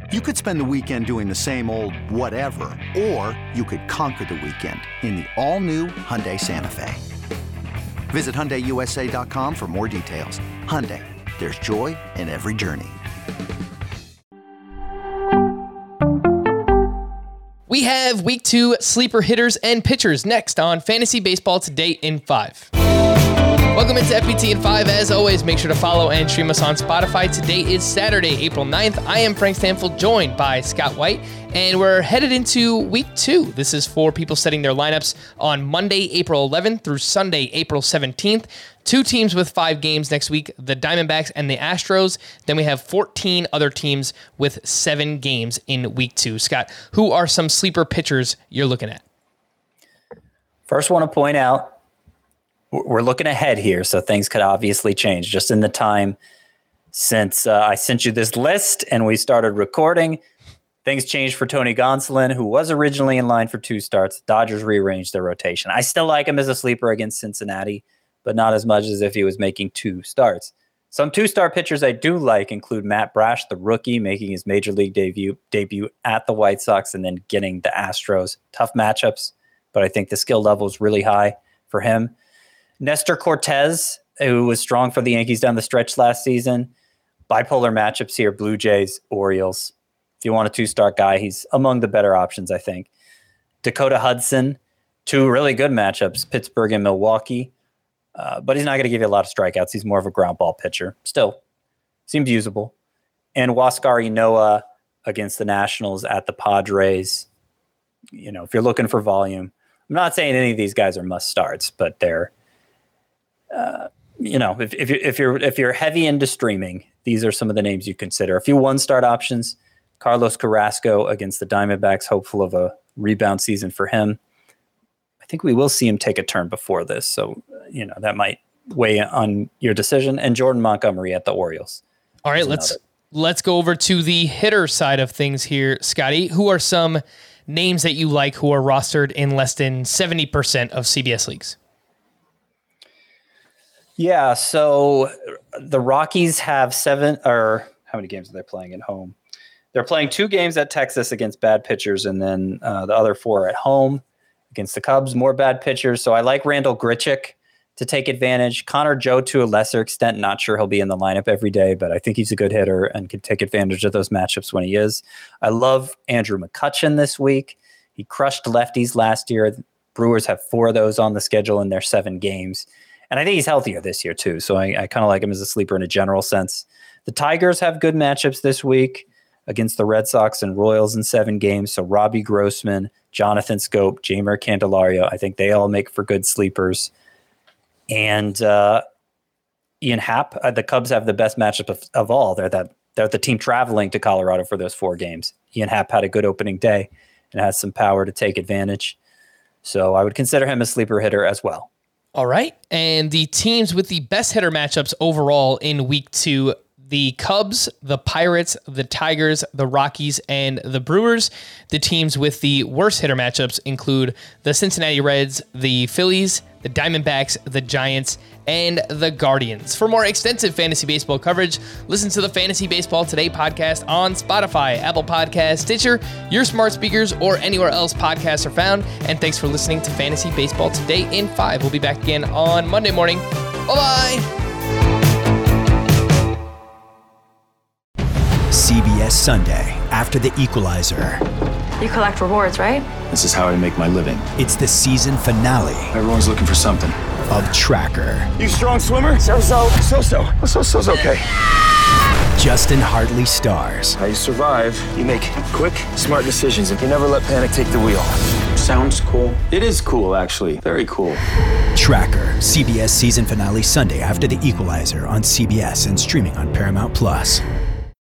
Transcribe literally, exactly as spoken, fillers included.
You could spend the weekend doing the same old whatever, or you could conquer the weekend in the all-new Hyundai Santa Fe. Visit Hyundai U S A dot com for more details. Hyundai, there's joy in every journey. We have week two sleeper hitters and pitchers next on Fantasy Baseball Today in five. Welcome into F B T in five. As always, make sure to follow and stream us on Spotify. Today is Saturday, April ninth. I am Frank Stanfield, joined by Scott White, and we're headed into week two. This is for people setting their lineups on Monday, April eleventh through Sunday, April seventeenth. Two teams with five games next week, the Diamondbacks and the Astros. Then we have fourteen other teams with seven games in week two. Scott, who are some sleeper pitchers you're looking at? First, want to point out, we're looking ahead here, so things could obviously change. Just in the time since uh, I sent you this list and we started recording, things changed for Tony Gonsolin, who was originally in line for two starts. Dodgers rearranged their rotation. I still like him as a sleeper against Cincinnati, but not as much as if he was making two starts. Some two-star pitchers I do like include Matt Brash, the rookie, making his major league debut debut at the White Sox and then getting the Astros. Tough matchups, but I think the skill level is really high for him. Nestor Cortez, who was strong for the Yankees down the stretch last season. Bipolar matchups here, Blue Jays, Orioles. If you want a two-star guy, he's among the better options, I think. Dakota Hudson, two really good matchups, Pittsburgh and Milwaukee. Uh, but he's not going to give you a lot of strikeouts. He's more of a ground ball pitcher. Still, seems usable. And Huascar Ynoa against the Nationals at the Padres. You know, if you're looking for volume, I'm not saying any of these guys are must starts, but they're, uh, you know, if, if you're if you're if you're heavy into streaming, these are some of the names you consider. A few one start options: Carlos Carrasco against the Diamondbacks, hopeful of a rebound season for him. I think we will see him take a turn before this, so you know that might weigh on your decision. And Jordan Montgomery at the Orioles. All right, let's another. let's go over to the hitter side of things here, Scotty. Who are some names that you like who are rostered in less than seventy percent of C B S leagues? Yeah, so the Rockies have seven, or how many games are they playing at home? They're playing two games at Texas against bad pitchers, and then uh, the other four are at home against the Cubs, more bad pitchers. So I like Randall Grichuk to take advantage. Connor Joe to a lesser extent, not sure he'll be in the lineup every day, but I think he's a good hitter and can take advantage of those matchups when he is. I love Andrew McCutchen this week. He crushed lefties last year. The Brewers have four of those on the schedule in their seven games. And I think he's healthier this year, too. So I, I kind of like him as a sleeper in a general sense. The Tigers have good matchups this week against the Red Sox and Royals in seven games. So Robbie Grossman, Jonathan Scope, Jeimer Candelario, I think they all make for good sleepers. And uh, Ian Happ, uh, the Cubs have the best matchup of, of all. They're, that, they're the team traveling to Colorado for those four games. Ian Happ had a good opening day and has some power to take advantage. So I would consider him a sleeper hitter as well. All right. And the teams with the best hitter matchups overall in week two, the Cubs, the Pirates, the Tigers, the Rockies, and the Brewers. The teams with the worst hitter matchups include the Cincinnati Reds, the Phillies, the Diamondbacks, the Giants, and the Guardians. For more extensive fantasy baseball coverage, listen to the Fantasy Baseball Today podcast on Spotify, Apple Podcasts, Stitcher, your smart speakers, or anywhere else podcasts are found. And thanks for listening to Fantasy Baseball Today in five. We'll be back again on Monday morning. Bye-bye. C B S Sunday, after The Equalizer. You collect rewards, right? This is how I make my living. It's the season finale. Everyone's looking for something. Of Tracker. You strong swimmer? So-so. So-so. So-so's okay. Justin Hartley stars. How you survive, you make quick, smart decisions, and you never let panic take the wheel. Sounds cool. It is cool, actually. Very cool. Tracker, C B S season finale Sunday after The Equalizer on C B S and streaming on Paramount Plus.